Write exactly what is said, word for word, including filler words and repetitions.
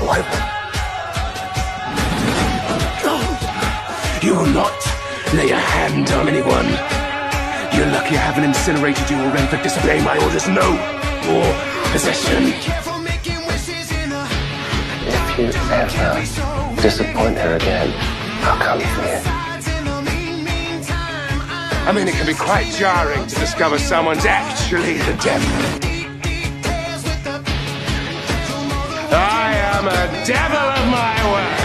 I want. You will not lay a hand on anyone. You're lucky I haven't incinerated you already for disobeying my orders. No more possession. If you ever disappoint her again, I'll come for you. I mean, it can be quite jarring to discover someone's actually the devil. I am a devil of my word.